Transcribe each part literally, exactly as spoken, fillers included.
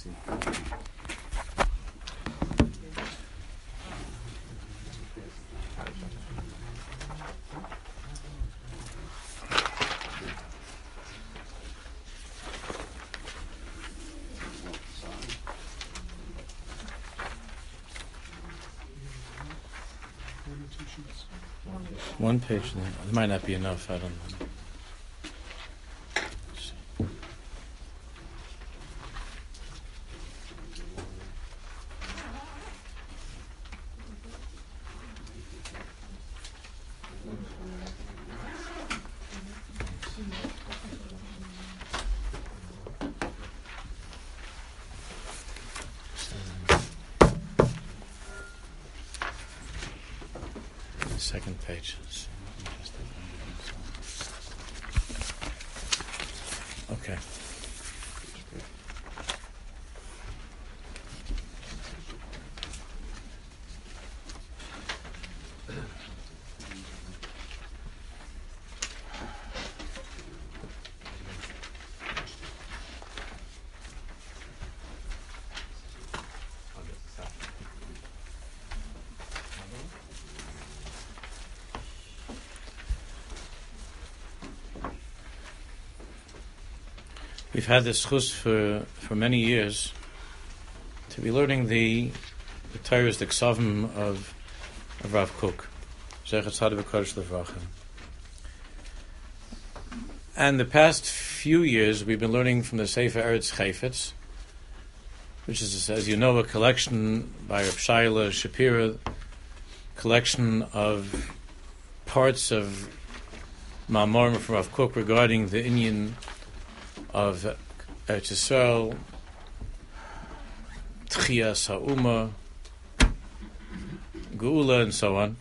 One page. It might not be enough. I don't know. Second page. Okay. We've had this chus for, for many years to be learning the the Torah's the Ksavim of, of Rav Kook, Zechat Tzaddik V'Kodesh L'Vracha. And the past few years we've been learning from the Sefer Eretz Chayfetz, which is, as you know, a collection by Rav Shaila Shapira, collection of parts of Ma'amorim from Rav Kook regarding the Inyan of Eretz Yisrael, Tchiyas Ha'uma, Geula, and so on.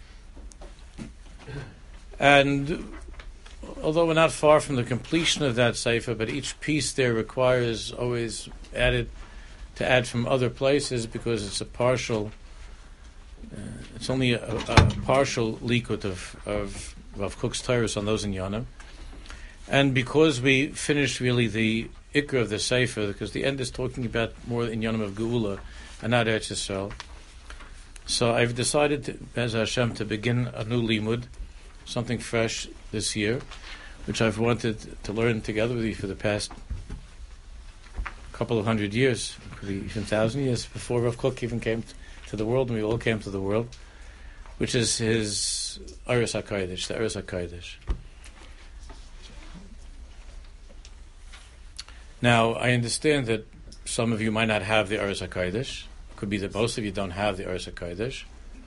And although we're not far from the completion of that sefer, but each piece there requires always added to add from other places because it's a partial. Uh, it's only a, a partial likut of of Rav Kook's Torahs on those in Yana. And because we finished really the ikra of the sefer, because the end is talking about more in Yonim of Geula and not Eretz Yisrael, so I've decided, to, Bez Hashem, to begin a new limud, something fresh this year, which I've wanted to learn together with you for the past couple of hundred years, could be even thousand years, before Rav Kook even came to the world, and we all came to the world, which is his Aris HaKodesh, the Aris HaKodesh. Now, I understand that some of you might not have the Aris HaKodesh. It could be that most of you don't have the Aris HaKodesh.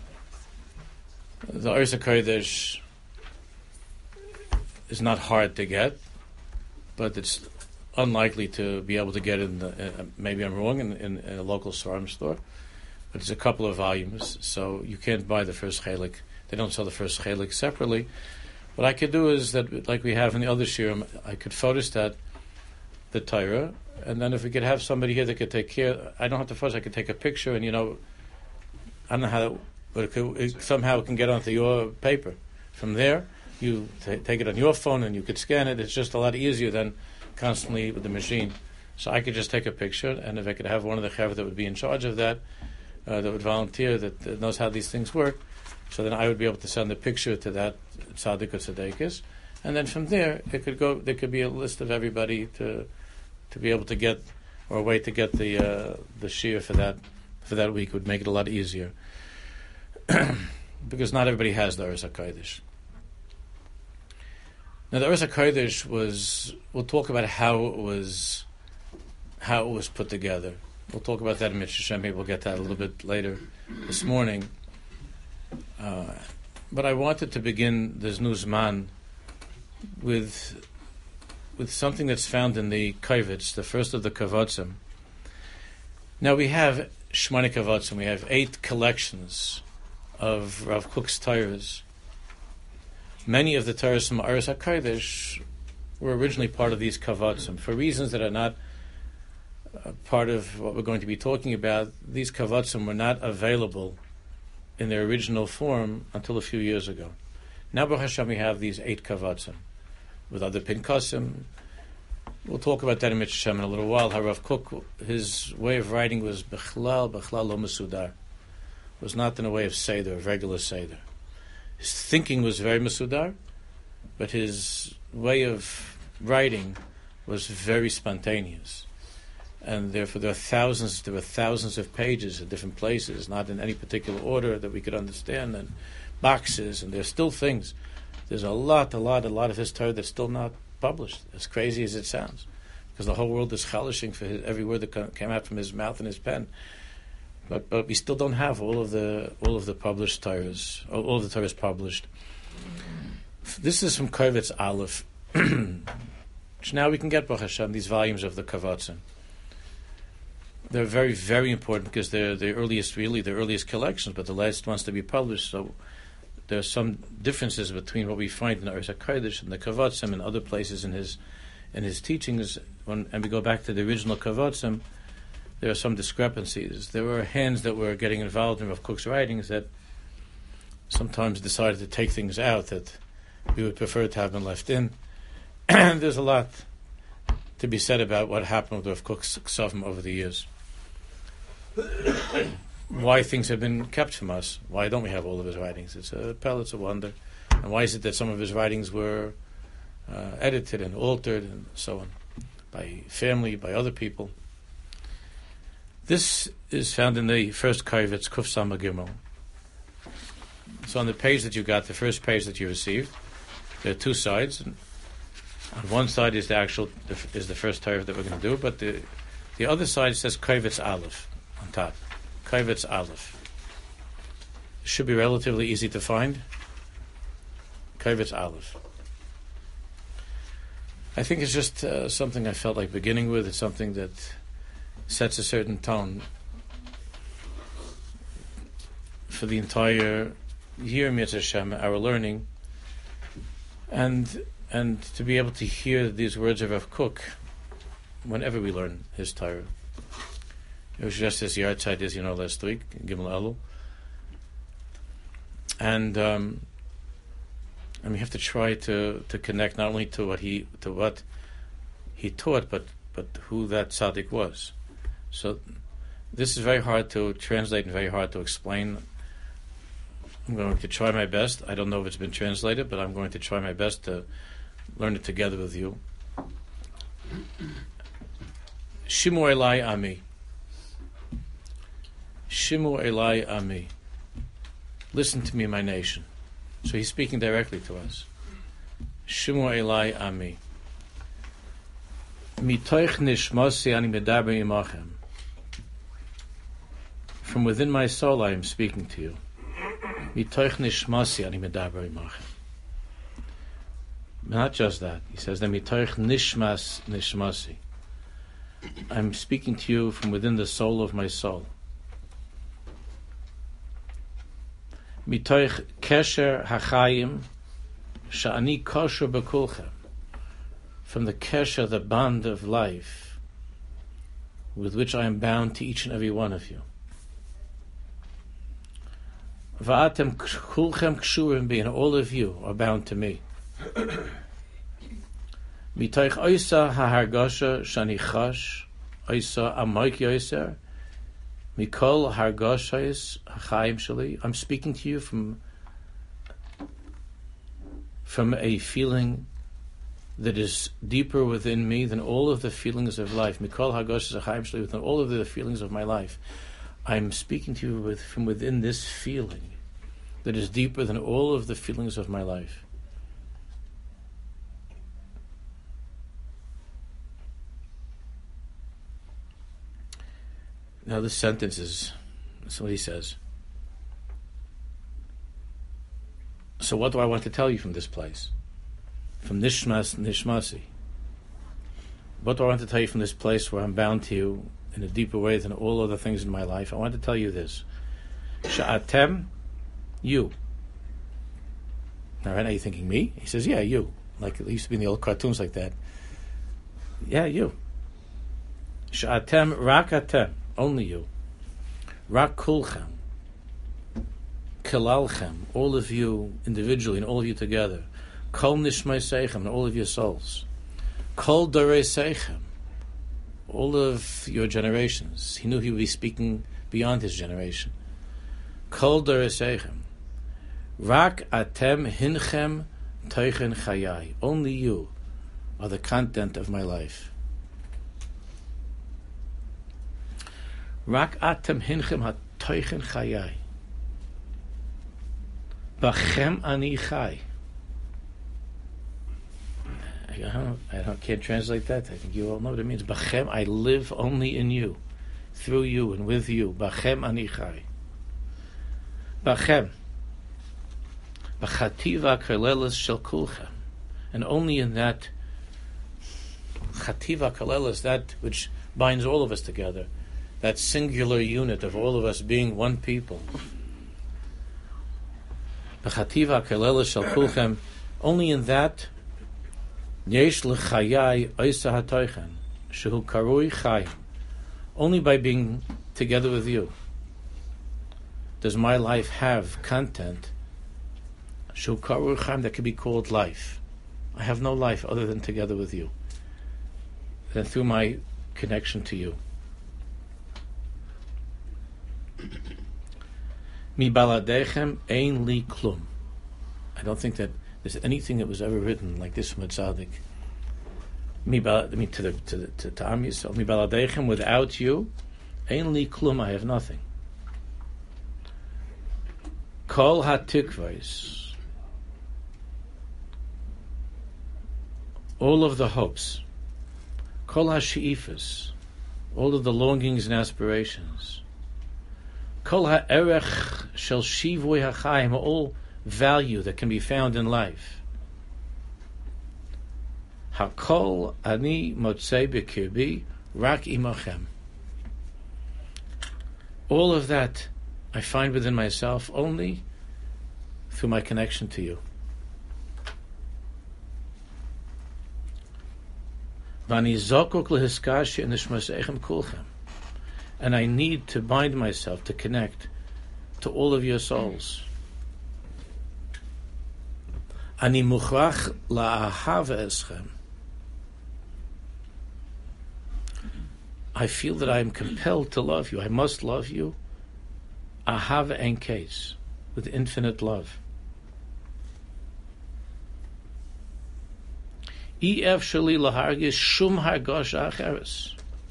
The Aris HaKodesh is not hard to get, but it's unlikely to be able to get it in the, uh, maybe I'm wrong, in, in, in a local Svarim store, but it's a couple of volumes, so you can't buy the first chelik. They don't sell the first chelik separately. What I could do is that, like we have in the other shirim, I could photostat the Torah, and then if we could have somebody here that could take care, I don't have to photos, I could take a picture, and you know, I don't know how, but it could, it, somehow it can get onto your paper. From there, you t- take it on your phone and you could scan it. It's just a lot easier than constantly with the machine. So I could just take a picture, and if I could have one of the chaver that would be in charge of that, uh, that would volunteer, that, that knows how these things work, so then I would be able to send a picture to that tzaddik or tzaddikis, and then from there it could go. There could be a list of everybody to to be able to get, or a way to get the uh, the shir for that for that week would make it a lot easier, because not everybody has the Aris HaKodesh. Now, the Aris HaKodesh was. We'll talk about how it was, how it was put together. We'll talk about that in Mitzvah Shem. Maybe we'll get that a little bit later this morning. Uh, but I wanted to begin this new Zman with with something that's found in the Kavitz, the first of the Kavatzim. Now we have Shmoni Kavatzim. We have eight collections of Rav Kook's Torahs. Many of the Torahs from Aris HaKodesh were originally part of these Kavatzim. For reasons that are not uh, part of what we're going to be talking about, these Kavatzim were not available in their original form until a few years ago. Now, Baruch Hashem, we have these eight Kavatzim with other Pinkasim, We'll talk about that in Mitzvah Shem in a little while. How Rav Kook, his way of writing was Bechlal, Bechlal Lo Mesudar. It was not in a way of Seder, of regular Seder. His thinking was very Mesudar, but his way of writing was very spontaneous. And therefore there are thousands, there were thousands of pages at different places, not in any particular order that we could understand, and boxes, and there's still things. There's a lot, a lot, a lot of his Torah that's still not published, as crazy as it sounds, because the whole world is chalishing for his, every word that came out from his mouth and his pen. But but we still don't have all of the all of the published Torahs, all of the Torahs published. This is from Kovetz Aleph, which now we can get, Baruch Hashem, these volumes of the Kavatzim. They're very, very important because they're the earliest, really, the earliest collections, but the last ones to be published. So there are some differences between what we find in Aris HaKodesh and the Kavatzim and other places in his in his teachings. When, and we go back to the original Kavatzim, there are some discrepancies. There were hands that were getting involved in Rav Kook's writings that sometimes decided to take things out that we would prefer to have been left in. And there's a lot to be said about what happened with Rav Kook's Ksavim over the years. Why things have been kept from us. Why don't we have all of his writings? It's a pell, it's a wonder. And why is it that some of his writings were uh, edited and altered and so on by family, by other people? This is found in the first Kovetz, Kuf Sama Gimel. So on the page that you got, the first page that you received, there are two sides. And on one side is the actual is the first Torah that we're going to do, but the the other side says Kovetz Aleph on top. Kovetz Aleph. It should be relatively easy to find. Kovetz Aleph. I think it's just uh, something I felt like beginning with. It's something that sets a certain tone for the entire year, Mitzvah Shem, our learning, and and to be able to hear these words of Rav Kook whenever we learn his Torah. It was just his yahrzeit, as you know, last week, Gimel Elul. And um, and we have to try to, to connect not only to what he to what he taught, but but who that tzaddik was. So this is very hard to translate and very hard to explain. I'm going to try my best. I don't know if it's been translated, but I'm going to try my best to learn it together with you. Shimu Elai Ami. Shimu Elai Ami. Listen to me, my nation. So he's speaking directly to us. Shimu Elai Ami. Mitoich nishmasi ani medaber imachem. From within my soul I am speaking to you. Mitoich nishmasi ani medaber imachem. Not just that. He says that mitoich nishmas nishmasi. I'm speaking to you from within the soul of my soul. Mitoich kesher hachayim sha'ani kosher bekulchem. From the kesher, the bond of life, with which I am bound to each and every one of you. Va'atem kulchem kshurim bi, and all of you are bound to me. Mitoich oisa hahargasha shani chash, oisa amoik yoser, mikol hargashais hachayim shali. I'm speaking to you from from a feeling that is deeper within me than all of the feelings of life. Mikol hargashais hachayim shali, within all of the feelings of my life. I'm speaking to you with, from within this feeling that is deeper than all of the feelings of my life. Now this sentence is, that's what he says. So what do I want to tell you from this place? From Nishmas Nishmasi. What do I want to tell you from this place where I'm bound to you in a deeper way than all other things in my life? I want to tell you this. Sha'atem, you. Now right now you're thinking, me? He says, yeah, you. Like it used to be in the old cartoons like that. Yeah, you. Sha'atem rakatem. Only you. Rak kulchem. Kilalchem. All of you individually and all of you together. Kol nishmai seichem. And all of your souls. Kol Dorei Seichem, all of your generations. He knew he would be speaking beyond his generation. Kol Dorei Seichem, Rak Atem Hinchem Teichen Chayai. Only you are the content of my life. Rak Atem Hinchem HaTeichen Chayai. Bachem Ani Chai. I don't, I don't, can't translate that. I think you all know what it means. Bachem, I live only in you, through you and with you. Bachem Ani Chai. Bachem. B'chativa kalelas shel kulchem. And only in that chativa kalelas, that which binds all of us together, that singular unit of all of us being one people. B'chativa kalelas shel kulchem. Only in that yesh l'chayai oisa hatoichen shehu karui chayim. Only by being together with you does my life have content shehu karui chayim, that can be called life. I have no life other than together with you, than through my connection to you. Mi baladechem ein li klum. I don't think that there's anything that was ever written like this from a tzaddik. Mi bal, I mean, to the to the to, to Am Yisrael. Mi baladechem, without you, ein li klum, I have nothing. Kol hatikvos, all of the hopes. Kol hashi'ifas, all of the longings and aspirations. Kol ha'erech shel shivui ha'chaim, all value that can be found in life. Hakol ani motzei b'kirbi rak imachem. All of that I find within myself only through my connection to you. Vani zokok lehiskashi nishmaseichem kulchem. And I need to bind myself, to connect to all of your souls. Ani mukhrach la'ahava eschem. I feel that I am compelled to love you. I must love you. Ahava en case, with infinite love. Ef shali lahargis shum hargosh acheres.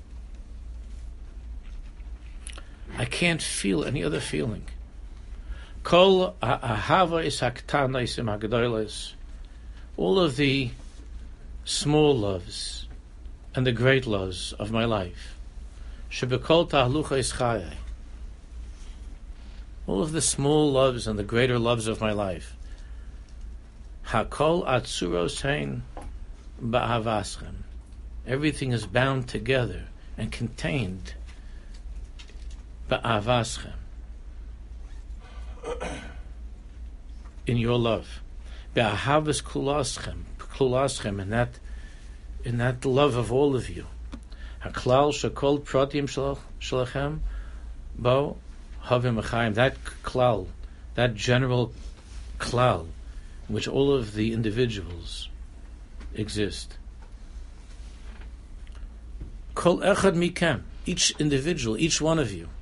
I can't feel any other feeling. Kol ahava is haktanos im hagdolos. All of the small loves and the great loves of my life. Shebekol tahlucha is chayai. All of the small loves and the greater loves of my life. Hakol atzuros hein ba'avaschem. Everything is bound together and contained ba'avaschem, in your love. Ba'ahavas kulaschem, kulaschem, in that, in that love of all of you. Haklal shakol pratim shalachem bo havim achayim. That klal, that general klal, in which all of the individuals exist. Kol echad mikem, each individual, each one of you.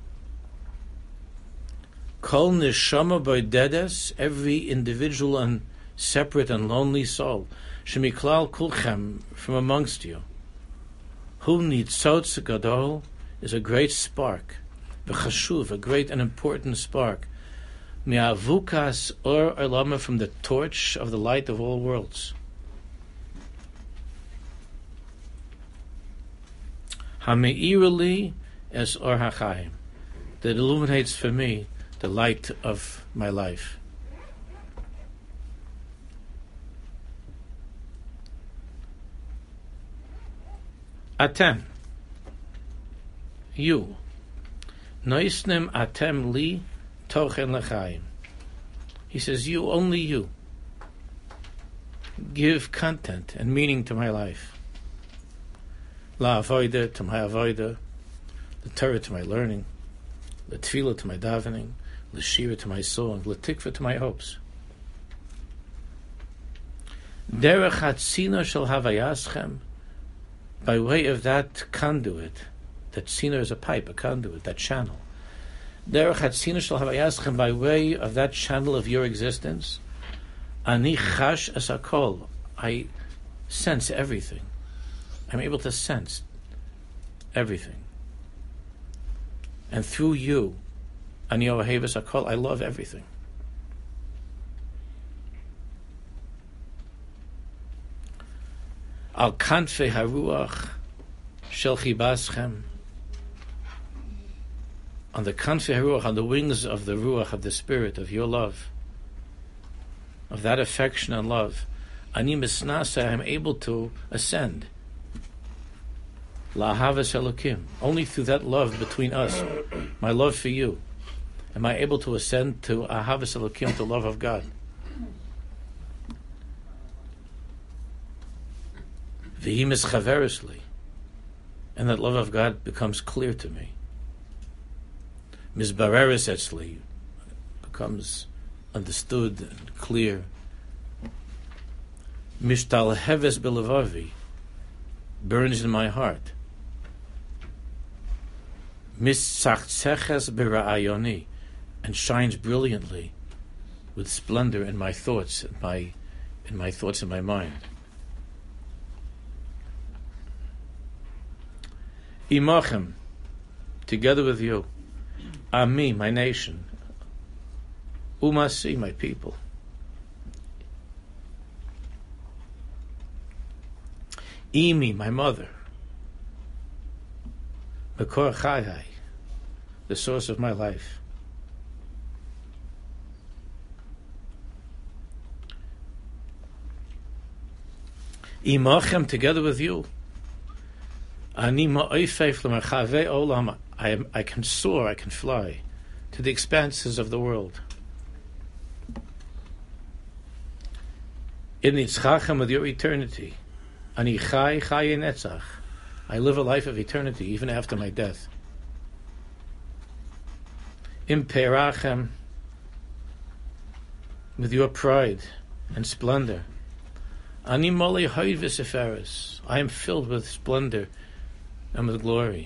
Kol neshama boidedes, every individual and separate and lonely soul. Shemiklal kulchem, from amongst you. Hu nitzotz gadol, is a great spark. V'chashuv, a great and important spark. Me'avukas or olama, from the torch of the light of all worlds. Hameirali es or hachayim, that illuminates for me the light of my life. Atem, you. Noisnem atem li tochen lechayim. He says, you, only you, give content and meaning to my life. La avoida, to my avoida. The Torah, to my learning. The tefillah, to my davening. The shira, to my song. The tikva, to my hopes. Derech hatzina shel havayaschem by way of that conduit, that tzina is a pipe, a conduit, that channel. Derech hatzina shel havayaschem, by way of that channel of your existence, ani chash es hakol, I sense everything. I'm able to sense everything. And through you, ani ohev es hakol, I love everything. Al kanfei haruach shel chibaschem, on the kanfei haruach, on the wings of the ruach, of the spirit, of your love, of that affection and love, ani misnasa, I'm able to ascend. La'ahavas Elokim, only through that love between us, my love for you, am I able to ascend to ahavas Elokim, to love of God. V'hi mischaveresli, and that love of God becomes clear to me. Mizbareres etzli, becomes understood and clear. Mishtal heves belevavi, burns in my heart. Misachzeches bera'ayoni, and shines brilliantly with splendor in my thoughts, in my, in my thoughts in my mind. Imachem, together with you, Ami, my nation, Umasi, my people. Imi, my mother, Makor Chayai, the source of my life. Imachem, together with you, Ani ma'oifef l'merchavei olam, I am, I can soar, I can fly to the expanses of the world. In the tzchachem of your eternity, Ani chai chai netzach, I live a life of eternity even after my death. Im perachem, with your pride and splendor, Ani moli hoid v'seferes, I am filled with splendor and with glory.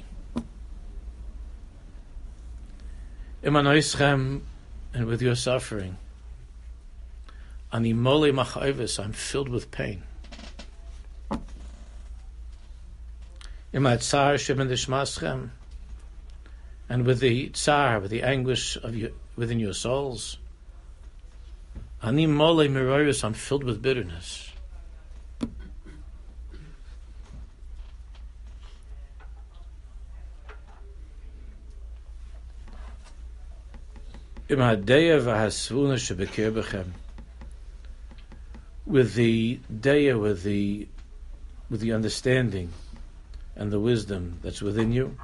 Imanoischem, and with your suffering, Ani moli machayves, I'm filled with pain. Imatzar shem in the shmaschem, and with the tsar, with the anguish of you within your souls, Ani moli miroyus, I'm filled with bitterness. With the daya, with the with the understanding and the wisdom that's within you.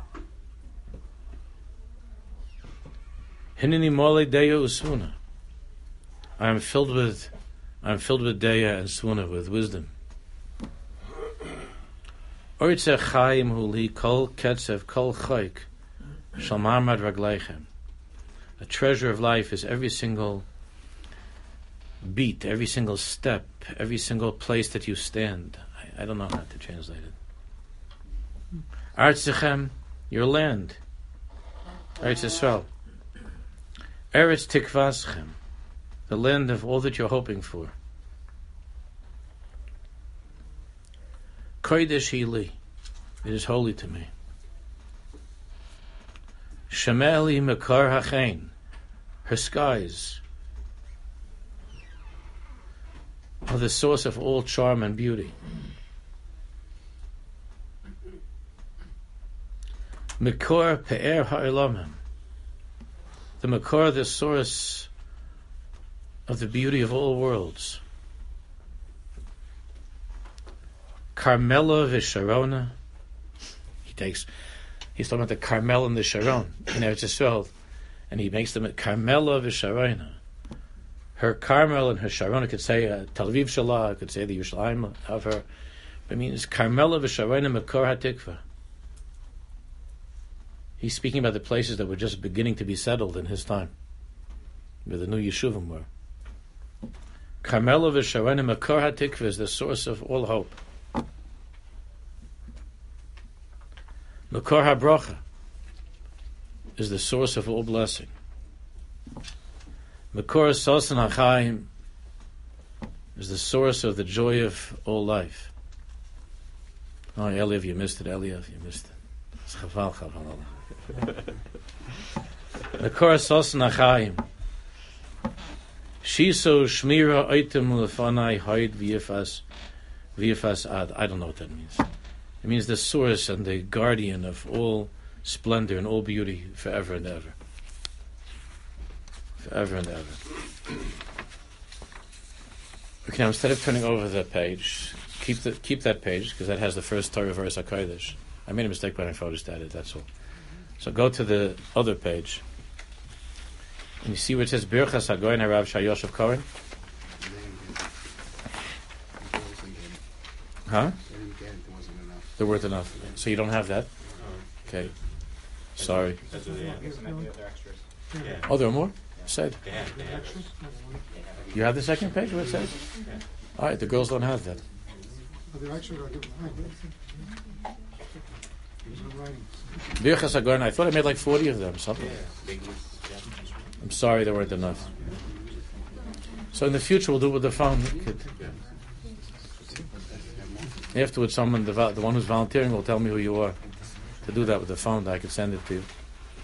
Hinini mole daya usuna. I am filled with I am filled with daya and suna, with wisdom. Oritze chaim huli kol ketzev kol chayk shalmarmad ragleichem. A treasure of life is every single beat, every single step, every single place that you stand. I, I don't know how to translate it. Artzechem, your land. Eretz Yisrael. Eretz Tikvaschem, the land of all that you're hoping for. Kodesh Hili, it is holy to me. Shemeli Mekar Hachein, her skies are the source of all charm and beauty. Mekor Pe'er Ha'elamim, the Mekor, the source of the beauty of all worlds. Carmela Visharona, he takes He's talking about the Carmel and the Sharon in Eretz Yisrael, and he makes them at Carmela v'Sharona. Her Carmel and her Sharon, I could say uh, Tel Aviv Shalah, I could say the Yerushalayim of her. But I mean, it's Carmela v'Sharona Mekor HaTikva. He's speaking about the places that were just beginning to be settled in his time, where the new Yeshuvim were. Carmela v'Sharona Mekor HaTikva is the source of all hope. Makor HaBrocha is the source of all blessing. Makor Sosan HaChaim is the source of the joy of all life. Oh, Eliav, you missed it. Eliav, you missed it. It's chaval, chaval. Makor Sosan HaChaim. Shiso Shmira Oitem Lefanai Hoid V'yifas V'yifas Ad. I don't know what that means. It means the source and the guardian of all splendor and all beauty forever and ever. Forever and ever. Okay, now instead of turning over the page, keep the keep that page because that has the first Torah verse HaKodesh. I made a mistake when I photostat it. That's all. So go to the other page, and you see where it says Birchas HaGoyen HaRav Shayoshev Cohen. Huh? There weren't enough. So you don't have that? Okay. Sorry. Oh, there are more? Said. You have the second page where it says? All right, the girls don't have that. Birchas HaGoyen, I thought I made like forty of them, something. I'm sorry there weren't enough. So in the future we'll do it with the phone. Afterwards, someone, the, the one who's volunteering, will tell me who you are. To do that with the phone, I can send it to you.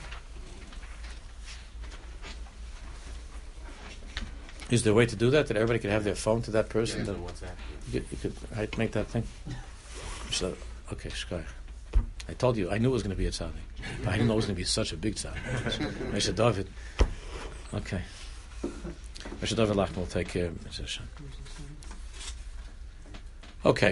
Is there a way to do that? That everybody can have their phone to that person? Yeah, that, what's that? You, you could right, make that thing? So, okay, Shkai. I told you, I knew it was going to be a tzaddik. But I didn't know it was going to be such a big tzaddik. Mesha David. Okay. Mesha David Lachman will take care of it. Okay.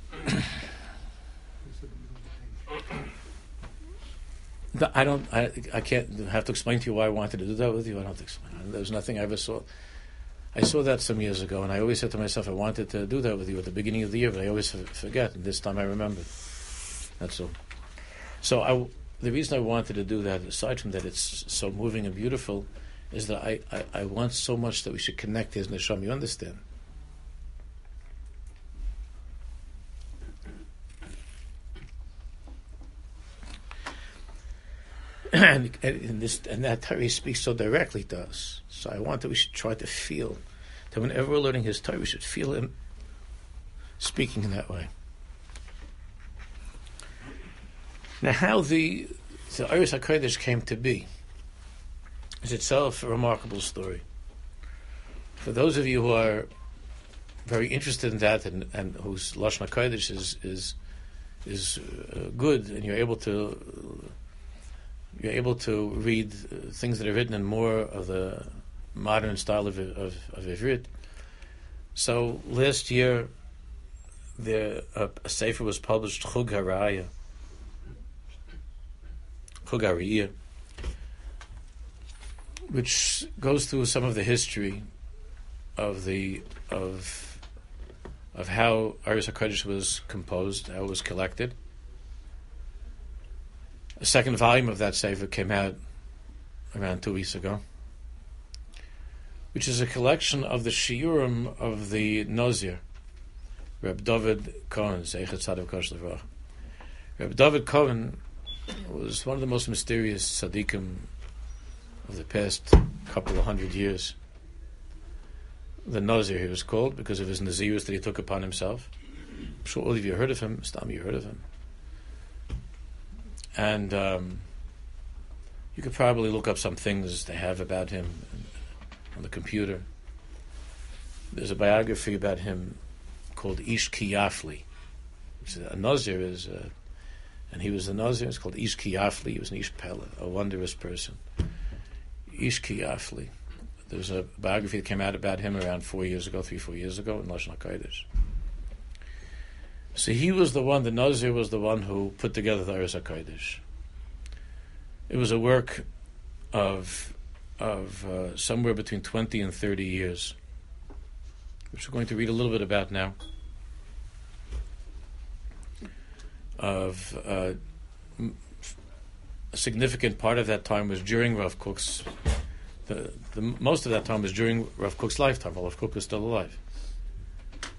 I don't. I, I can't have to explain to you why I wanted to do that with you. I don't have to explain. There's nothing I ever saw. I saw that some years ago, and I always said to myself, I wanted to do that with you at the beginning of the year, but I always forget. And this time I remembered. That's all. So I, the reason I wanted to do that, aside from that it's so moving and beautiful, is that I, I, I want so much that we should connect his neshama. You understand? And, and, this, and that Torah speaks so directly to us. So I want that we should try to feel that whenever we're learning his Torah, we should feel him speaking in that way. Now, how the the Oros HaKodesh came to be is itself a remarkable story. For those of you who are very interested in that and, and whose Lashon HaKodesh is is is uh, good, and you're able to. You're able to read uh, things that are written in more of the modern style of of, of Ivrit. So last year, the uh, a sefer was published, Chug HaRaya, Chug HaRiyah, which goes through some of the history of the of of how Oros HaKodesh was composed, how it was collected. A second volume of that sefer came out around two weeks ago, which is a collection of the shiurim of the Nozir, Reb David Cohen, Zeichet Tzaddik Kosh Levrach. Reb David Cohen was one of the most mysterious tzaddikim of the past couple of hundred years. The Nozir, he was called because of his nazirus that he took upon himself. I'm sure all of you heard of him. Stam, you heard of him. And um, you could probably look up some things they have about him on the computer. There's a biography about him called Ish Kiyafli. Which is a Nazir is, uh, and he was a Nazir. It's called Ish Kiyafli. He was an Ish Pella, a wondrous person. Ish Kiyafli. There's a biography that came out about him around four years ago, three, four years ago in Lashon HaKodesh. So he was the one, the Nazir was the one who put together the Oros HaKodesh. It was a work of of uh, somewhere between twenty and thirty years, which we're going to read a little bit about now. Of uh, a significant part of that time was during Rav Kook's. The, the most of that time was during Rav Kook's lifetime, while Rav Kook was still alive.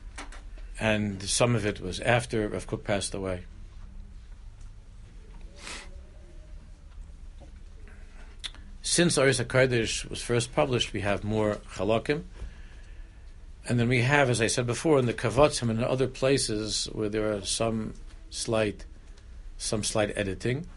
And some of it was after Rav Kook passed away. since Aris HaKodesh was first published, we have more Chalakim. And then we have, as I said before, in the Kavatzim and other places where there are some slight, some slight editing.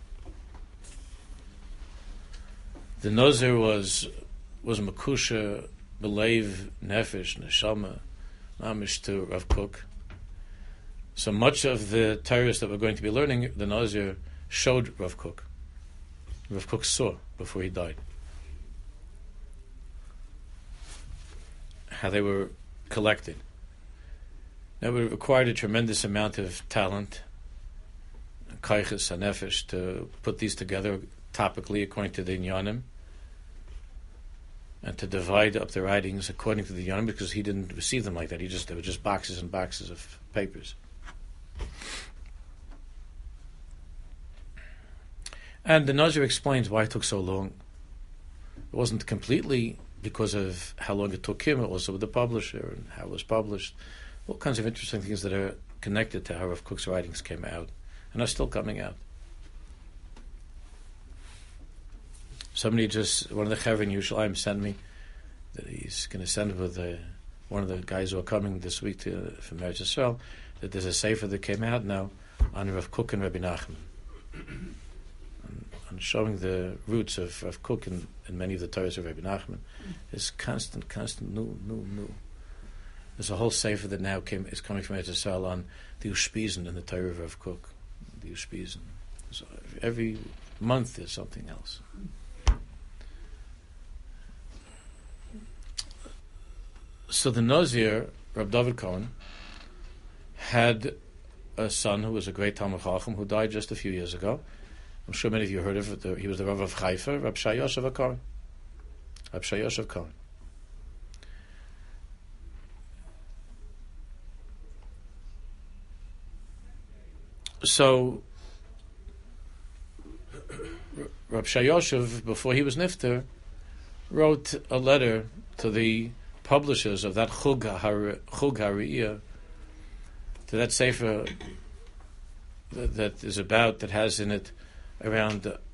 The Nazir was was Makusha, Belev, Nefesh, Neshama, Mamish to Rav Kook. So much of the Torahs that we're going to be learning, the Nazir showed Rav Kook. Rav Kook saw before he died how they were collected. Now it required a tremendous amount of talent, kaiches and nefesh, to put these together topically according to the Inyanim, and to divide up the writings according to the Inyanim, because he didn't receive them like that. He just they were just boxes and boxes of papers. And the Nazir explains why it took so long. It wasn't completely because of how long it took him, it was with the publisher and how it was published. All kinds of interesting things that are connected to how Rav Kook's writings came out and are still coming out. Somebody just, one of the Chaver in Yerushalayim sent me that he's going to send with the, one of the guys who are coming this week to, from Eretz Yisrael, that there's a sefer that came out now on Rav Kook and Rabbi Nachman, and showing the roots of Rav Kook in, in many of the Torahs of Rabbi Nachman. Is constant, constant, new, new, new. There's a whole sefer that now came is coming from Eretz Yisrael on the Ushpizen and the Torah of Rav Kook. The Ushpizen. So every month there's something else. So the Nazir, Rab David Cohen, had a son who was a great Talmud Chacham who died just a few years ago. I'm sure many of you heard of it. He was the Rav of Haifa, Rab Shai Yosef Cohen. Rab Shai Yosef Cohen. So, Rab Shai Yosef, before he was Nifter, wrote a letter to the publishers of that Chug Hariyah, to that sefer that, that is about, that has in it around uh,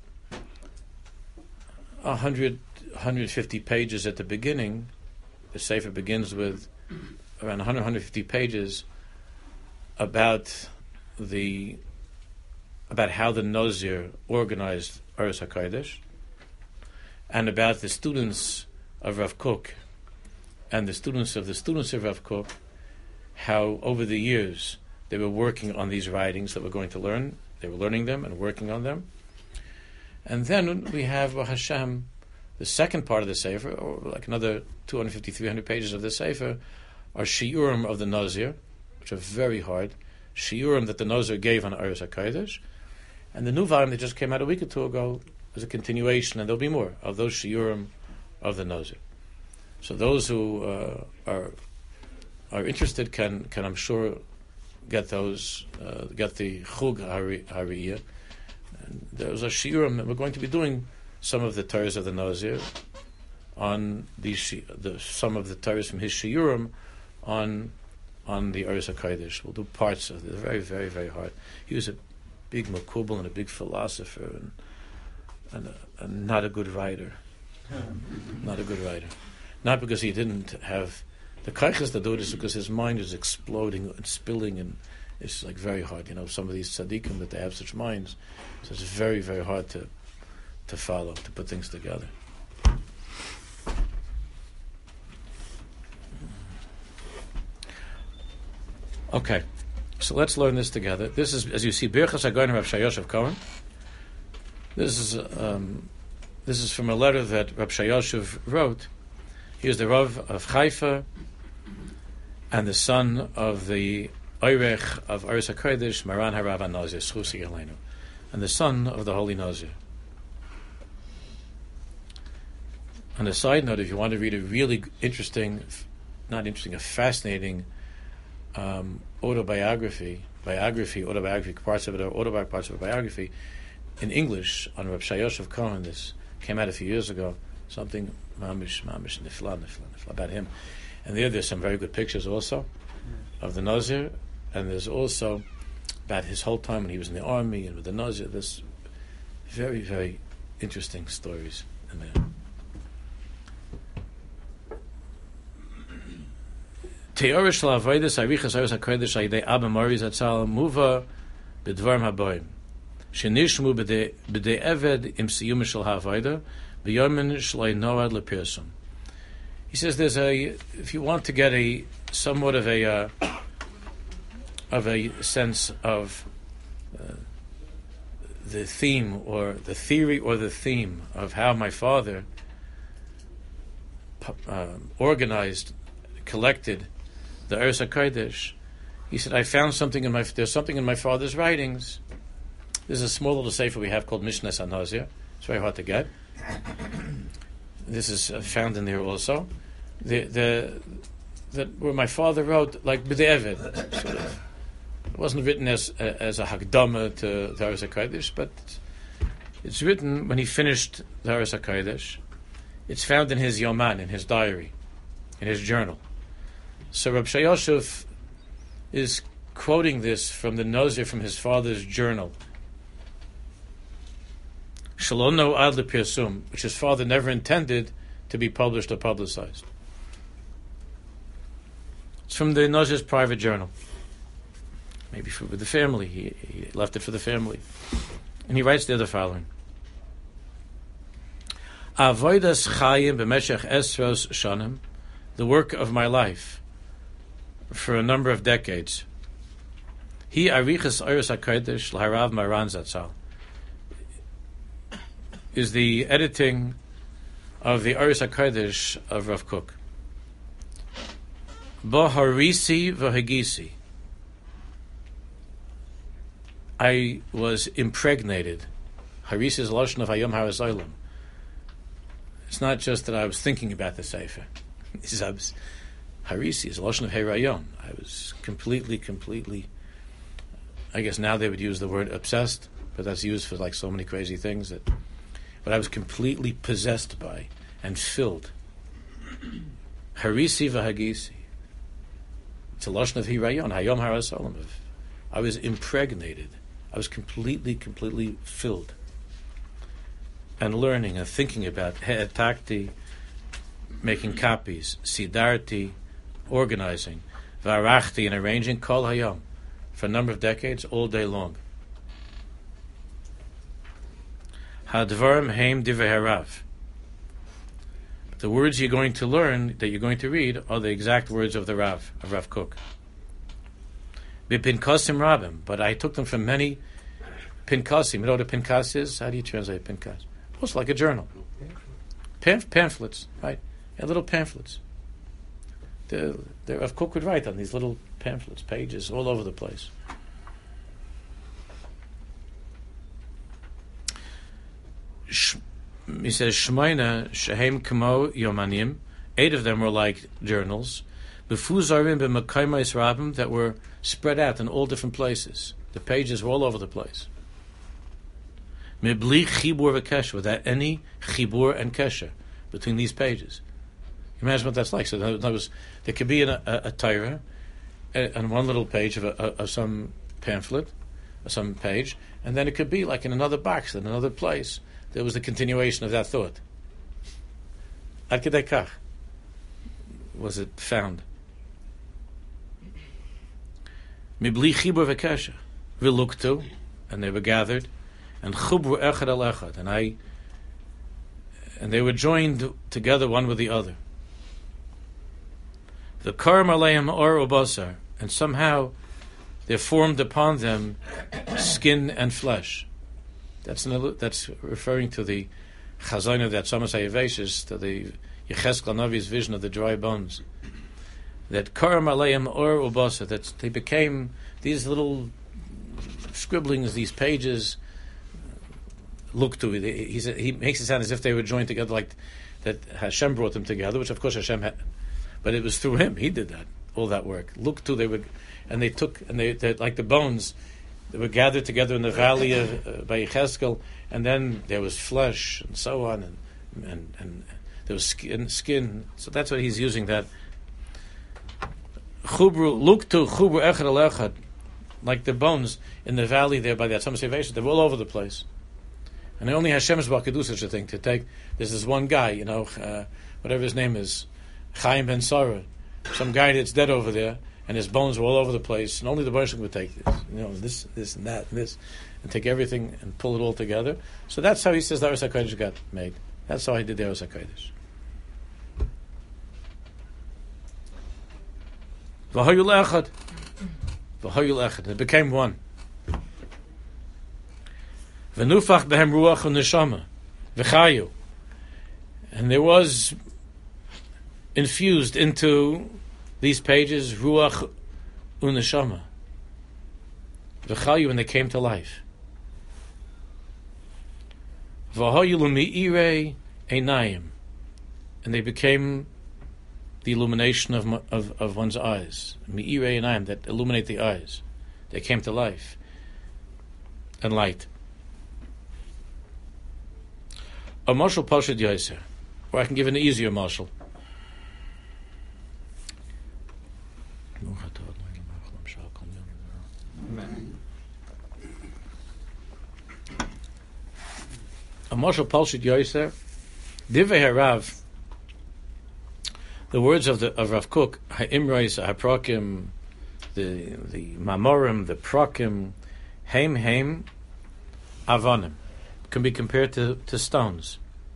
one hundred, one hundred fifty pages at the beginning. The sefer begins with around one hundred, one hundred fifty pages about the about how the Nazir organized Aris HaKodesh, and about the students of Rav Kook and the students of the students of Rav Kook, how over the years they were working on these writings that we're going to learn. They were learning them and working on them. And then we have, Hashem, the second part of the Sefer, or like another two hundred fifty, three hundred pages of the Sefer, are Shiurim of the Nazir, which are very hard. Shiurim that the Nazir gave on Aris HaKodesh. And the new volume that just came out a week or two ago is a continuation, and there'll be more of those Shiurim of the Nazir. So those who uh, are are interested can, can I'm sure, get those, uh, get the Chug Hariyah. And there's a Shiurim that we're going to be doing some of the Torahs of the Nazir on the, the some of the Torahs from his Shiurim on on the Aris HaKodesh. We'll do parts of it. They're very, very, very hard. He was a big makubal and a big philosopher and, and, a, and not a good writer. Not a good writer. Not because he didn't have the kaiches to do it, is because his mind is exploding and spilling, and it's like very hard. You know, some of these tzaddikim that they have such minds, so it's very, very hard to to follow, to put things together. Okay, so let's learn this together. This is, as you see, Birchas HaGoyim Rav Shai Yosef Cohen. This is um, this is from a letter that Rav Shai Yosef wrote. He was the Rav of Haifa and the son of the Oirech of Aris HaKodesh, Maran HaRav HaNazir, Schusi Elenu, and the son of the Holy Nazir. On a side note, if you want to read a really interesting, not interesting, a fascinating um, autobiography, biography, autobiography, parts of it are autobiography, parts of a biography, in English on Rav Shai Yosef Cohen, this came out a few years ago, something mamish, mamish, nifla, nifla, nifla, about him. And there, there's some very good pictures also of the Nazir, and there's also about his whole time when he was in the army and with the Nazir. There's very, very interesting stories in the Teorish shel avodas arichas aros hakodesh ayidei Abba Mori Zatzal muva b'dvarim haboim shenishmu b'dei b'dei eved im siyum shel ha'avodah b'yomin shloi noad lepirsum. He says there's a, if you want to get a somewhat of a uh, of a sense of uh, the theme or the theory or the theme of how my father uh, organized, collected the Eretz HaKodesh, he said, I found something in my, there's something in my father's writings. There's a small little sefer we have called Mishnas Hanazir. It's very hard to get. This is uh, found in there also. The the that where my father wrote like b'de'evid, sort of. It wasn't written as uh, as a hakdama to the Aros HaKodesh, but it's written when he finished the Aros HaKodesh. It's found in his Yoman, in his diary, in his journal. So Reb Shayoshev is quoting this from the Nozir, from his father's journal. Shalom no ad lepirsum, which his father never intended to be published or publicized. It's from the Nozir's private journal. Maybe for the family. He, he left it for the family. And he writes there the following. Avodas chayim b'meshech esros shanim, the work of my life for a number of decades. He arichas Eretz HaKodesh l'harav Maran Zatzal, is the editing of the Eretz HaKodesh of Rav Kook. Bo harisi v'hagisi, I was impregnated. Haris is lashon of Hayom Harazolim. It's not just that I was thinking about the Sefer. Harisi is lashon of Herayon. I was completely, completely. I guess now they would use the word obsessed, but that's used for like so many crazy things. That, but I was completely possessed by and filled. Harisi v'hagisi. It's a lashon of Herayon. Hayom Harazolim. I was impregnated. I was completely, completely filled. And learning and thinking about he'etakti, making copies, sidarti, organizing, varachti, and arranging kol hayom, for a number of decades, all day long. Hadvarim heim divrei harav. The words you're going to learn, that you're going to read, are the exact words of the Rav, of Rav Kook. B'pinkasim rabim, but I took them from many pinkasim. You know what a pinkas is? How do you translate pinkas? Well, it's like a journal. Pamf- pamphlets, right? Yeah, little pamphlets. The, the Rav Kook would write on these little pamphlets, pages all over the place. Sh- he says, Shmoina shehem kamo yomanim. Eight of them were like journals. Befuzarim b'makaymais rabim, that were spread out in all different places. The pages were all over the place. Mibli chibur v'kesher, without any chibur and kesher between these pages. Imagine what that's like. So that, that was, there could be a, a, a Torah on one little page of, a, of some pamphlet, or some page, and then it could be like in another box, in another place, there was the continuation of that thought. Ad kedei kach was it found. Mibli chibur v'kesher v'luktu, and they were gathered, and chubru echad al echad, and I, and they were joined together one with the other. The karam aleim or ubasar, and somehow there formed upon them skin and flesh. That's an, that's referring to the chazon of the Atzamas HaYeveshes, to the Yechezkel Navi's vision of the dry bones. That karam aleim or ubasar, that they became these little scribblings, these pages. Look to it. He, he makes it sound as if they were joined together, like that Hashem brought them together, which of course Hashem had, but it was through Him. He did that, all that work. Look to they were, and they took, and they, they like the bones, they were gathered together in the valley of uh, by Yechezkel, and then there was flesh and so on, and and, and there was skin, skin. So that's what he's using that. Chubru, look to chubru echad al echad, like the bones in the valley there by the Atzamas HaYeveshes. They were all over the place. And only Hashem could do such a thing, to take, there's this one guy, you know, uh, whatever his name is, Chaim Ben Sarah, some guy that's dead over there, and his bones are all over the place, and only the Baruch would take this, you know, this, this, and that, and this, and take everything and pull it all together. So that's how he says the Aros HaKodesh got made. That's how he did the Aros HaKodesh. V'hoyu le'echad. V'hoyu le'echad. It became one. V'nufach behem ruach u'neshama. V'chayu. And there was infused into these pages ruach u'neshama. V'chayu, and they came to life. V'hoyu l'mi'irei einayim. And they became the illumination of, of of one's eyes, mi'irei einayim, that illuminate the eyes. They came to life and light. A mashal pashut yoser, or I can give an easier mashal. A mashal pashut yoser, divrei harav. The words of the of Rav Kook, ha'imrais, ha'prakim, the the mamorim, the prakim, heim heim, avonim, can be compared to, to stones,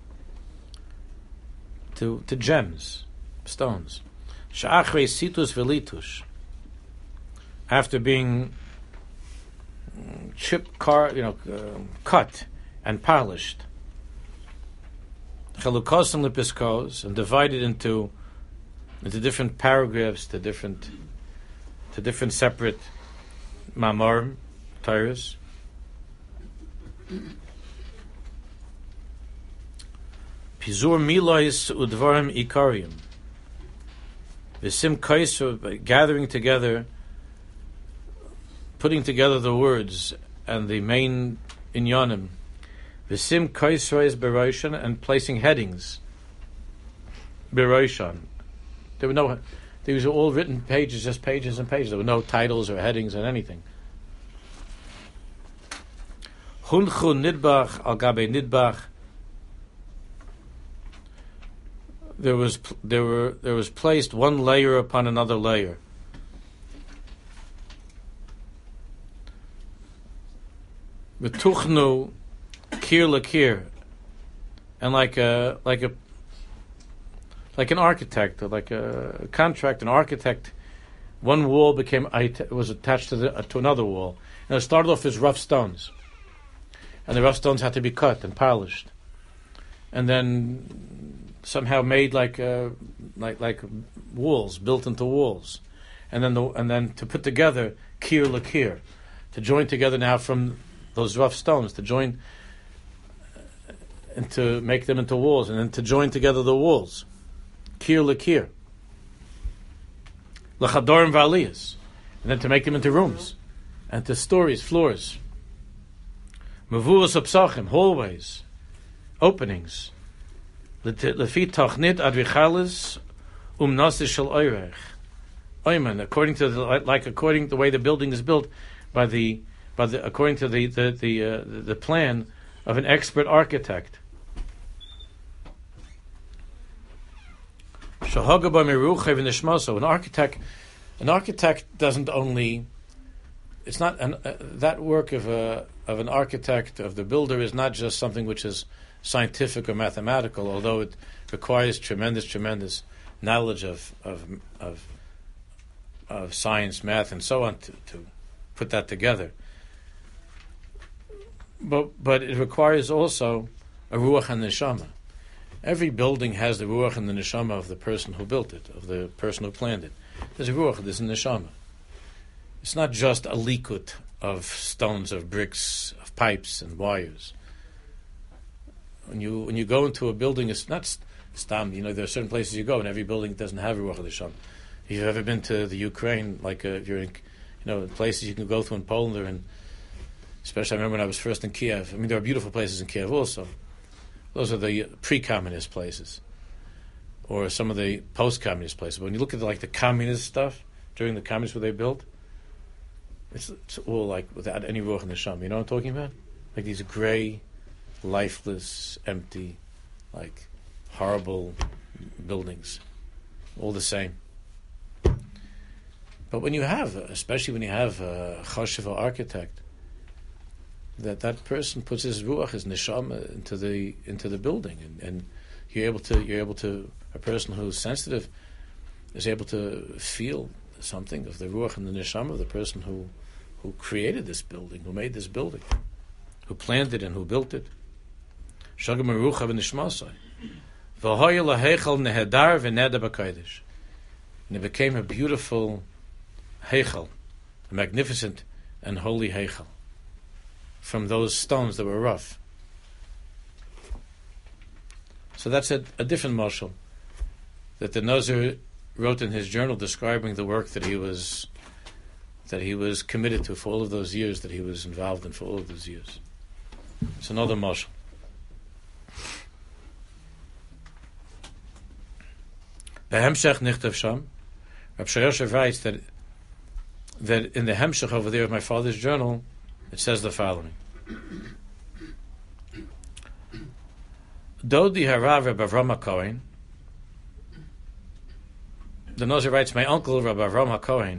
to to gems, stones. Sha'achrei situs velitush, after being chipped, car, you know, uh, cut and polished. Chalukosim lipiskos, and divided into into different paragraphs, to different to different separate mamarim, tyrus. Pizur milois udvarim ikarium. V'sim kais, gathering together, putting together the words and the main inyanim. V'sim kais rois beroishan, and placing headings. Beroishan. There were no, these were all written pages, just pages and pages. There were no titles or headings or anything. Hunchu nidbach al gabe nidbach. There was there were there was placed one layer upon another layer. V'tuchnu kir lakir, and like a like a like an architect, or like a contract, an architect, one wall became was attached to the, to another wall, and it started off as rough stones, and the rough stones had to be cut and polished, and then somehow made like uh, like like walls, built into walls, and then the, and then to put together kir lakir, to join together now from those rough stones, to join and to make them into walls, and then to join together the walls. Kir lakir, lachadorim v'aliyas, and then to make them into rooms, and to stories, floors, mavuos apsachim, hallways, openings, lefi tachnit advichalis umnasis shel oirech, oyman, according to the, like according to the way the building is built, by the by the according to the the the, uh, the plan of an expert architect. An architect, an architect doesn't only. It's not an, uh, that work of a of an architect, of the builder, is not just something which is scientific or mathematical. Although it requires tremendous, tremendous knowledge of of of, of science, math, and so on to, to put that together. But but it requires also a ruach and neshama. Every building has the ruach and the neshama of the person who built it, of the person who planned it. There's a ruach, there's a neshama. It's not just a likut of stones, of bricks, of pipes and wires. When you when you go into a building, it's not stam. You know, there are certain places you go, and every building doesn't have a ruach and neshama. If you've ever been to the Ukraine, like uh, if you're in, you know, places you can go through in Poland, or in, especially I remember when I was first in Kiev. I mean, there are beautiful places in Kiev also. Those are the pre-communist places, or some of the post-communist places. But when you look at the, like the communist stuff during the communists, where they built, it's, it's all like without any ruach and neshama. You know what I'm talking about? Like these gray, lifeless, empty, like horrible buildings, all the same. But when you have, especially when you have a chashuva architect, that that person puts his ruach, his neshama into the into the building, and, and you're able to you're able to a person who's sensitive is able to feel something of the ruach and the neshama of the person who who created this building, who made this building, who planned it and who built it. Shagam rucha v'nishmasai, v'hoya laheichal nehedar v'neder b'kodesh, and it became a beautiful heichal, a magnificent and holy heichal, from those stones that were rough. So that's a, a different mashal that the Nazir wrote in his journal, describing the work that he was that he was committed to for all of those years, that he was involved in for all of those years. It's another mashal. Behemshech nichtav sham. Reb Shayoshev writes that that in the Hemshech over there of my father's journal, it says the following: Dodi harav Reb Avram HaKohen. The Nazir writes, my uncle Reb Avram HaKohen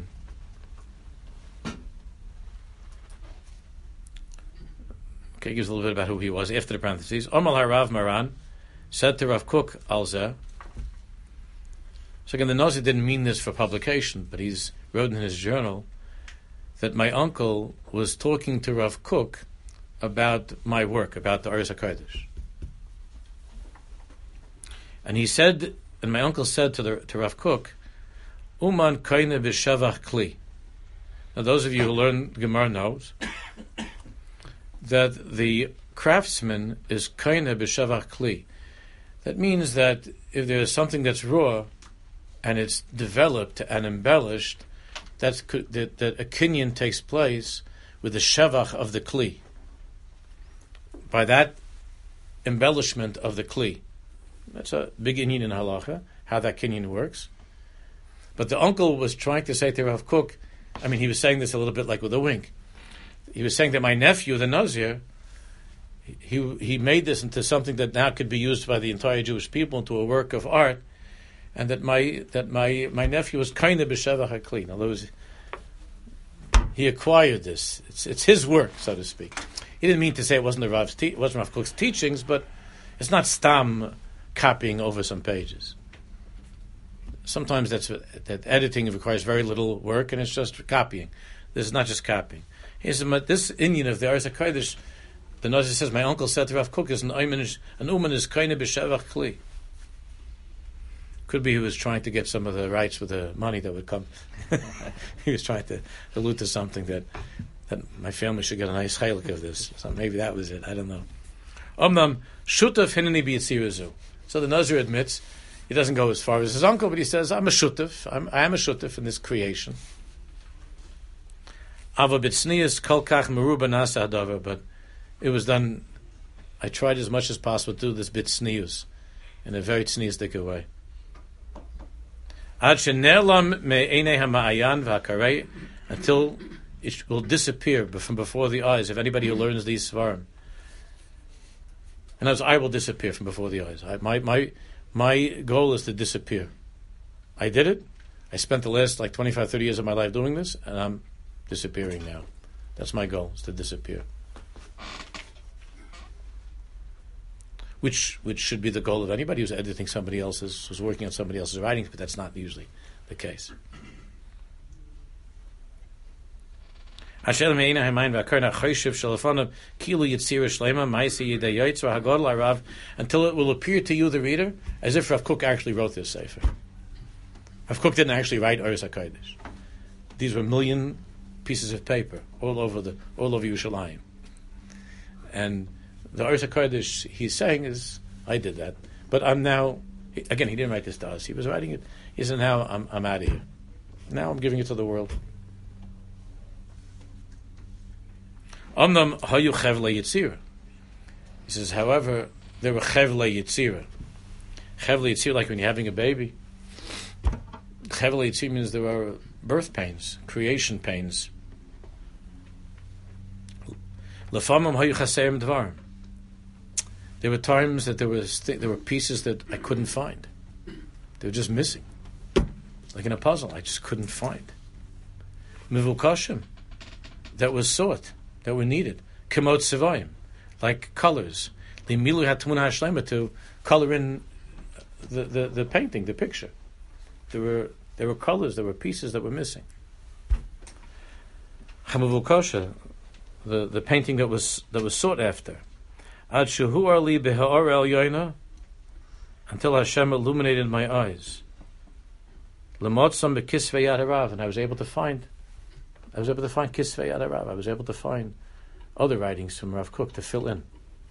okay, gives a little bit about who he was after the parentheses. Omal Harav Maran said to Rav Kook Alzeh. So again, the Nazir didn't mean this for publication, but he's wrote in his journal that my uncle was talking to Rav Kook about my work, about the Aris HaKodesh. And he said, and my uncle said to the to Rav Kook, Uman kaine b'shevach kli. Now those of you who learn Gemara knows that the craftsman is kaine b'shevach kli. That means that if there is something that's raw and it's developed and embellished, that's, that, that a kinyan takes place with the shevach of the kli. By that embellishment of the kli. That's a big inyan in halacha, how that kinyan works. But the uncle was trying to say to Rav Kook, I mean, he was saying this a little bit like with a wink. He was saying that my nephew, the Nazir, he he made this into something that now could be used by the entire Jewish people, into a work of art, and that my that my, my nephew was kind of b'shevach hakli. In other words, he acquired this. It's it's his work, so to speak. He didn't mean to say it wasn't the Rav's te- it wasn't Rav Kook's teachings, but it's not stam copying over some pages. Sometimes that's that editing requires very little work, and it's just copying. This is not just copying. Here's this Indian of the Aris HaKodesh. The Nazir says, my uncle said to Rav Kook, is an uman is an uman is kaine b'shevach kli. Could be he was trying to get some of the rights with the money that would come. He was trying to allude to something that that my family should get a nice chaylik of this. So maybe that was it. I don't know. Omnam shutav hineni b'yitzirazu. So the Nazir admits. He doesn't go as far as his uncle, but he says, I'm a shutef. I'm, I am a shutef in this creation. Ava b'tznius kol kach meruba nasa hadavar, but it was done, I tried as much as possible to do this b'tznius in a very tzniustic way. Ad shenerlam me'enei ha'ma'ayan v'hakarei, until it will disappear from before the eyes of anybody who learns these svarim. And as I will disappear from before the eyes. I, my, my, My goal is to disappear. I did it. I spent the last like twenty-five, thirty years of my life doing this, and I'm disappearing now. That's my goal, is to disappear. Which which should be the goal of anybody who's editing somebody else's, who's working on somebody else's writings, but that's not usually the case. Until it will appear to you, the reader, as if Rav Kook actually wrote this sefer. Rav Kook didn't actually write Aris HaKodesh. These were million pieces of paper all over the all over Yerushalayim. And the Aris HaKodesh he's saying is, I did that, but I'm now. Again, he didn't write this to us. He was writing it. He said, now I'm I'm out of here. Now I'm giving it to the world. Omnam hayu chevle yitzira. He says, however, there were chevle yitzira. Chevle yitzira, like when you're having a baby. Chevle yitzira means there are birth pains, creation pains. Lefamam hayu chaserim dvarim. There were times that there was th- there were pieces that I couldn't find. They were just missing, like in a puzzle. I just couldn't find. Mivukashim, that was sought, that were needed. Kemot Sivayim, like colors. Limilu Hatmuna Hashlema, to color in the, the, the painting, the picture. There were there were colors, there were pieces that were missing. Hamavukasha, the, the painting that was that was sought after. Ad Shehu Arli Beha'ar El Yoina, until Hashem illuminated my eyes. Lamotzam Bekisvei Yad Harav, and I was able to find I was able to find Kisvei Yad Harav. I was able to find other writings from Rav Kook to fill in.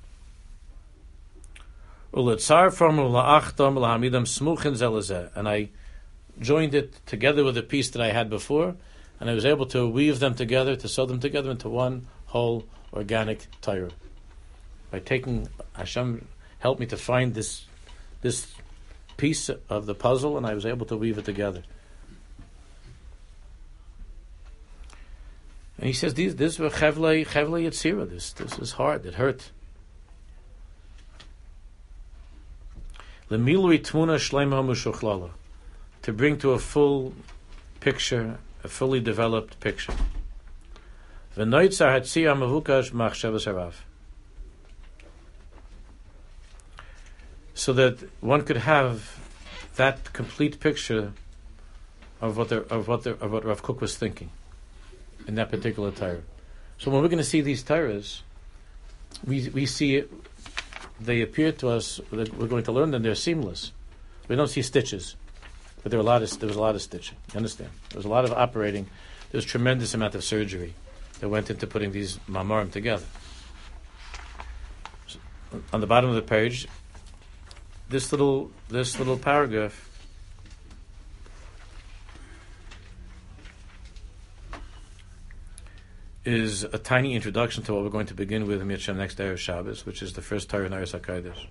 And I joined it together with a piece that I had before, and I was able to weave them together, to sew them together into one whole organic Torah. By taking, Hashem helped me to find this this piece of the puzzle, and I was able to weave it together. And he says, these this were chevlei chevlei yitzira. This this is hard. It hurt. Lemilui tmuna shleima mushuchlala, to bring to a full picture, a fully developed picture. V'noitzar hatziyah mavukash machshavas harav, so that one could have that complete picture of what the, of what the, of what Rav Kook was thinking in that particular Torah. So when we're going to see these Torahs, we we see it, they appear to us, we're going to learn them, they're seamless. We don't see stitches, but there, were a lot of, there was a lot of stitching. You understand? There was a lot of operating. There was a tremendous amount of surgery that went into putting these mamarim together. So, on the bottom of the page, this little this little paragraph is a tiny introduction to what we're going to begin with in Mitzvah next day of Shabbos, which is the first Torah in Aris HaKodesh.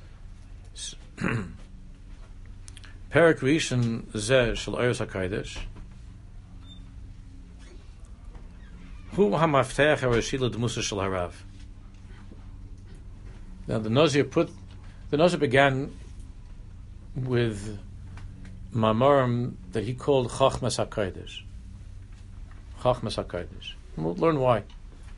Perek Rishon Zeh Shel Aris HaKodesh Hu HaMaftech HaRashi L'Dmusa Shel Harav. Now the Nazir put the Nazir began with Mamarim that he called Chachmas HaKodesh. Chachmas HaKodesh. We'll learn why.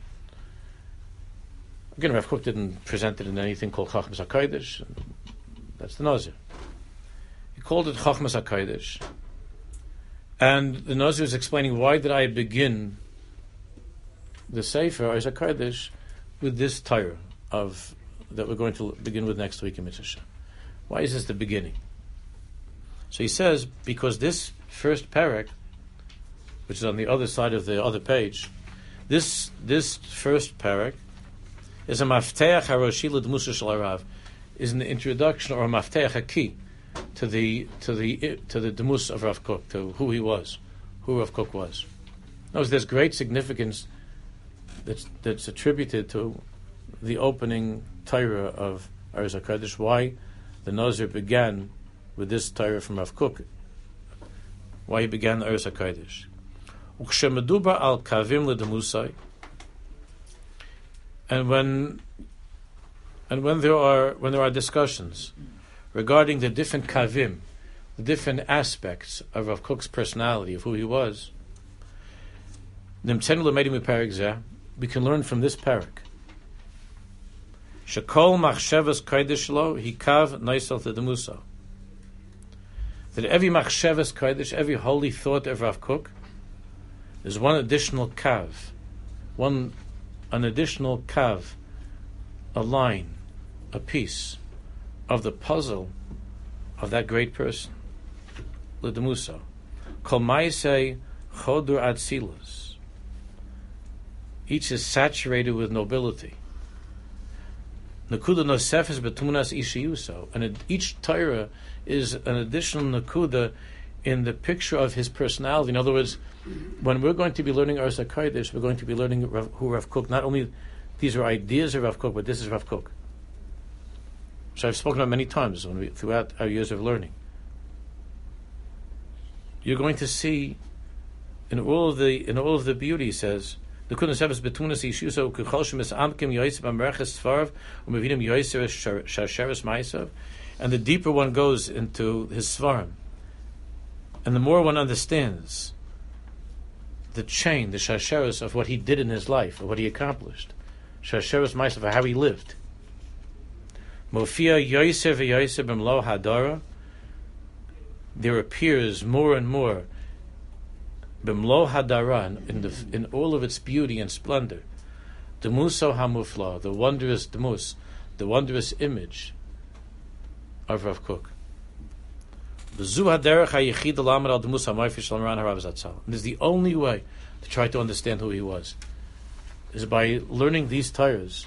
Again, Rav Kook didn't present it in anything called Chachmas HaKodesh. That's the Nazir. He called it Chachmas HaKodesh. And the Nazir is explaining, why did I begin the Sefer Aris HaKodesh with this Torah of that we're going to begin with next week in Mitzvah? Why is this the beginning? So he says, because this first parak, which is on the other side of the other page, This this first parak is a mafteach haroshi l'dmusa shel harav, is an introduction or a mafteach, a key to the to the to the demus of Rav Kook, to who he was, who Rav Kook was. Notice there's great significance that's that's attributed to the opening Torah of Aris HaKodesh. Why the Nazir began with this Torah from Rav Kook? Why he began Aris HaKodesh? Al kavim ledemusai, and when and when there are when there are discussions regarding the different kavim, the different aspects of Rav Kook's personality, of who he was, we can learn from this parak. Shekol machshavas kodesh lo hikav naisal ledemusa, that every machshavas kodesh, every holy thought of Rav Kook, there's one additional kav, one an additional kav, a line, a piece of the puzzle of that great person, l'demusa. Kol ma'aseh chodur atzilus. Each is saturated with nobility. Nakuda nosefes betumunas ishiyuso, and each Torah is an additional nakuda in the picture of his personality. In other words, when we're going to be learning Aris HaKodesh, we're going to be learning Rav, who Rav Kook. Not only these are ideas of Rav Kook, but this is Rav Kook. So I've spoken about many times when we, throughout our years of learning. You're going to see in all of the in all of the beauty, he says, The kunas sebes betunas yishuso kucholshim es amkim yoysev amreches tvarv umevidim yoysev sharsheres ma'asav, and the deeper one goes into his svarim, and the more one understands the chain, the sharsheres of what he did in his life, of what he accomplished, sharsheres ma'asav, of how he lived. Mofia yoysev v'yoysev b'mlo hadara. There appears more and more b'mlo hadaran, in the in all of its beauty and splendor, the muso hamufla, the wondrous demus, the wondrous image of Rav Kook. This is the only way to try to understand who he was, is by learning these Torahs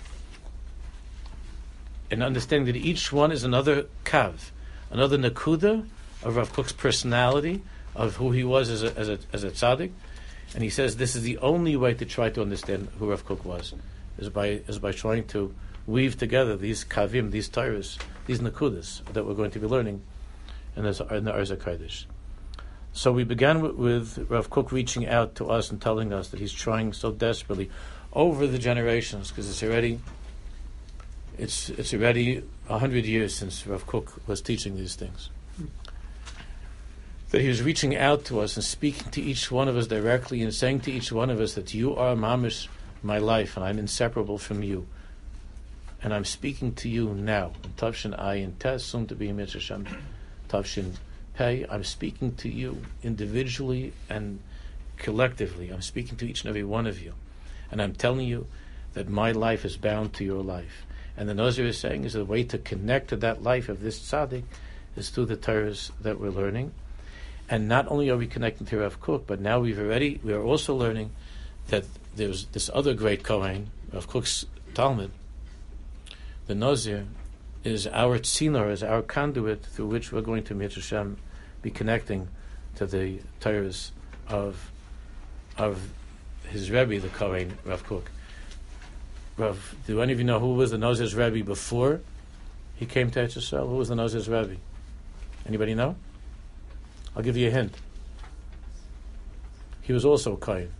and understanding that each one is another kav, another nakuda of Rav Kook's personality, of who he was as a, as a as a tzaddik. And he says this is the only way to try to understand who Rav Kook was, is by is by trying to weave together these kavim, these Torahs, these nakudas that we're going to be learning in, this, in the Arza Kodesh. So we began with, with Rav Kook reaching out to us and telling us that he's trying so desperately over the generations, because it's already it's it's already a hundred years since Rav Kook was teaching these things, that he was reaching out to us and speaking to each one of us directly and saying to each one of us that you are mamish my life and I'm inseparable from you. And I'm speaking to you now. And Tavshin Ayin Tes, soon to be Mitzvah Shem, Tavshin Pei, I'm speaking to you individually and collectively. I'm speaking to each and every one of you. And I'm telling you that my life is bound to your life. And the Nazir is saying is the way to connect to that life of this tzaddik is through the Torahs that we're learning. And not only are we connecting to Rav Kook, but now we've already, we are also learning that there's this other great Kohen, Rav Kook's Talmud. The Nazir is our tzinor, is our conduit through which we're going to Mitzvah Shem be connecting to the Torahs of of his Rebbe, the Kohen, Rav Kook. Rav, do any of you know who was the Nazir's Rebbe before he came to Eretz Yisrael? Who was the Nazir's Rebbe? Anybody know? I'll give you a hint. He was also a Kohen.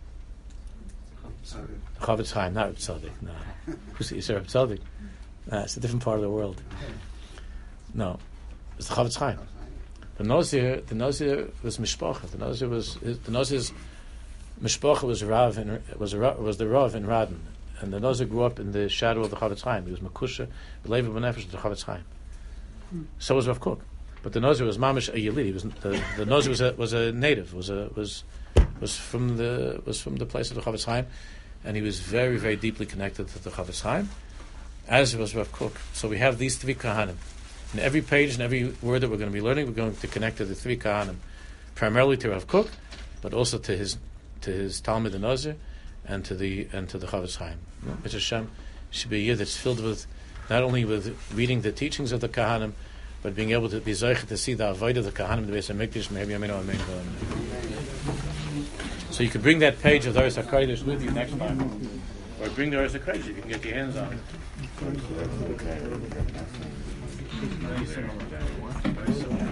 Chavetz Chaim, not Tzaddik. No, who's is there? Tzaddik? No, it's a different part of the world. No, it's the Chavetz Chaim. The Nazir, the Nazir was mishpacha. The Nazir was the Nazir's mishpacha was Rav in, was a, was the Rav in Radin, and the Nazir grew up in the shadow of the Chavetz Chaim. He was Mekusha, Levi B'Nefesh, the Chavetz Chaim. So was Rav Kook. But the Nazir was mamish a yelid. He was the, the Nazir was a, was a native. Was a was was from the was from the place of the Chavetz Chaim, and he was very very deeply connected to the Chavetz Chaim, as was Rav Kook. So we have these three kahanim. In every page and every word that we're going to be learning, we're going to connect to the three kahanim, primarily to Rav Kook, but also to his to his Talmud the Nazir, and to the and to the Chavetz Chaim. Mitzvah Shem should be a year that's filled with not only with reading the teachings of the kahanim, but being able to be zeicha to see the avoid of the kahanim, the Beis Hamikdash, maybe Amen, Amen, Amen. So you can bring that page of the Arza Kodesh with you next time, or bring the Arza Kodesh. You can get your hands on it.